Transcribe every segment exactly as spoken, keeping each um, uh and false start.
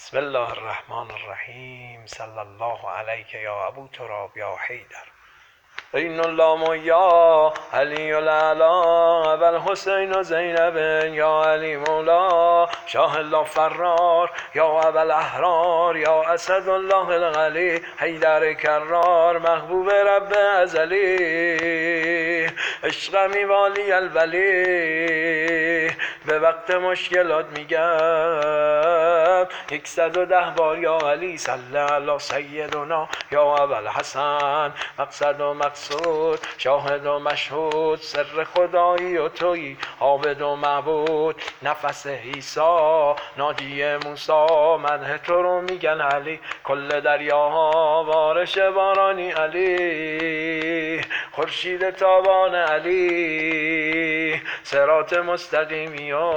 بسم الله الرحمن الرحیم. صلی الله علیک یا ابو تراب یا حیدر. این الله یا علی العلا و الحسین و زینب یا علی مولا شاه الله فرار یا ابا الاحرار یا اسد الله الغلی حیدر کرار محبوب رب ازلی عشقمی والی الولی. به وقت مشکلات میگم یکصد و ده بار یا علی صلی علی سیدنا یا ابا الحسن. مقصد و مقصود شاهد و مشهود سر خدایی و تویی عابد و معبود. نفس عیسی ناجی موسی مدح تو رو میگن علی. کل دریاها بارش بارانی علی. خورشید تابان علی صراط مستقیمی و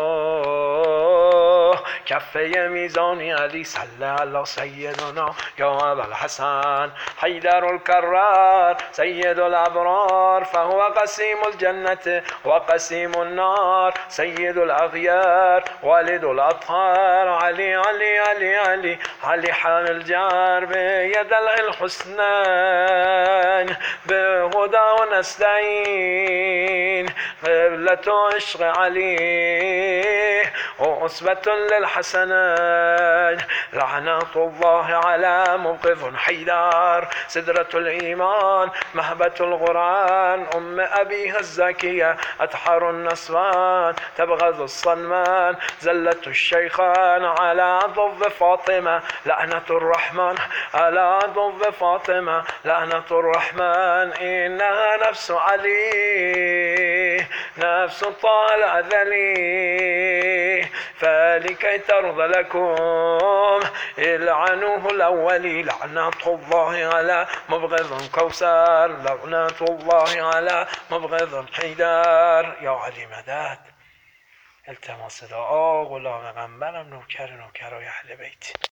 کفه میزانی علی صلی علی سیدنا یا ابا الحسن. حیدر الکرار سید الابرار فهو قسیم الجنة و قسیم النار. سید الاغیار والد الاطهار علی علی علی علی علی حان الجار بید الحسنین به هدا و نستعین. قبلة عشق علی و عصبة للحسنين. لعنة الله على موقف حيدر. سدرة الإيمان مهبة القرآن أم أبيها الزكية أطهر النسوان تبغض الصنمان. زلة الشيخان على ضف فاطمة لعنة الرحمن على ضف فاطمة لعنة الرحمن. إنها نفس علي نفس طه الأذلي فلكي ترضى لكم العنوه الأولي. لعنة الله على مبغض كوثر لعنة الله على مبغض حيدر. یا علی مدد. التماس دعا غلام غنبرم نوکر نوکرای اهل بیت.